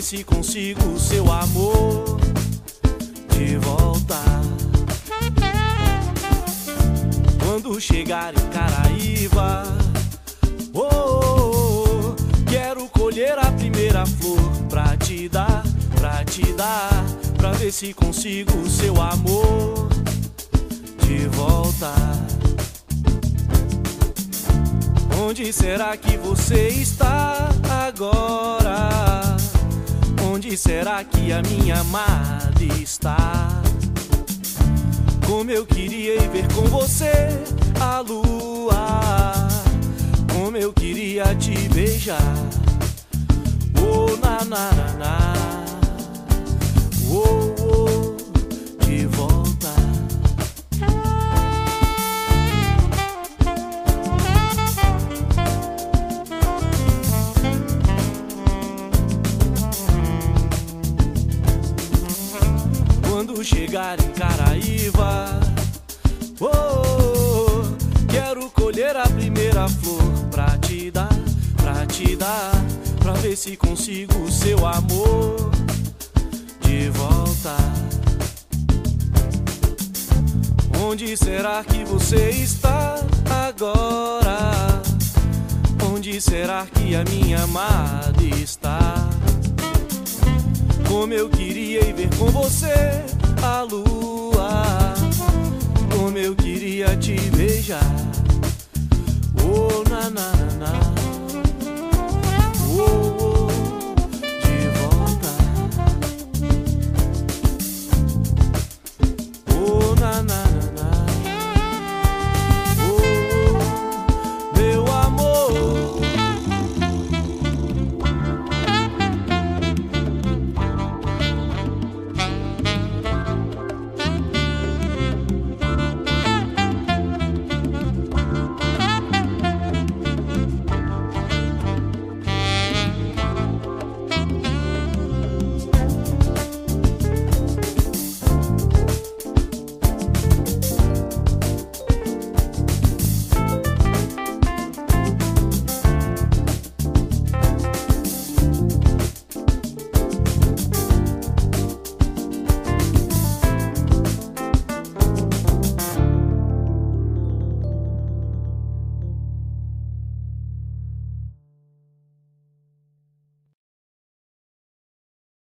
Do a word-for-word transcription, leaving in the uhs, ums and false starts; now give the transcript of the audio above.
ver se consigo seu amor de volta. Quando chegar em Caraíva, oh, oh, oh, quero colher a primeira flor pra te dar, pra te dar, pra ver se consigo seu amor de volta. Onde será que você está agora? Onde será que a minha amada está? Como eu queria ir ver com você a lua, como eu queria te beijar. Oh, na, na, na, na. Oh, oh, de volta. Quando chegar em Caraíva, oh, oh, oh, quero colher a primeira flor pra te dar, pra te dar, pra ver se consigo seu amor de volta. Onde será que você está agora? Onde será que a minha amada está? Como eu queria ir ver com você a lua, como eu queria te beijar.